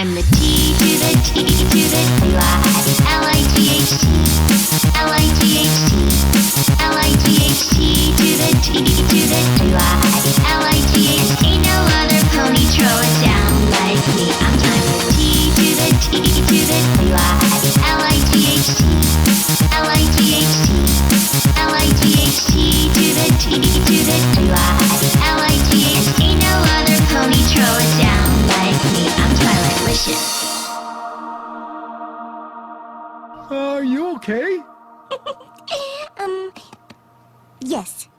I'm the T to the T to the T-I-L-I-G-H-T, L-I-G-H-T, L-I-G-H-T to the T to the T-I-L-I-G-H-T. Ain't no other pony throw it down like me. I'm the T to the T to the T-I-L-I-G-H-T, L-I-G-H-T, L-I-G-H-T to the T to the T-I-L-I-G-H-T. Ain't no other pony throw it down like me. I'm Twilighticious. Are you okay? Yes.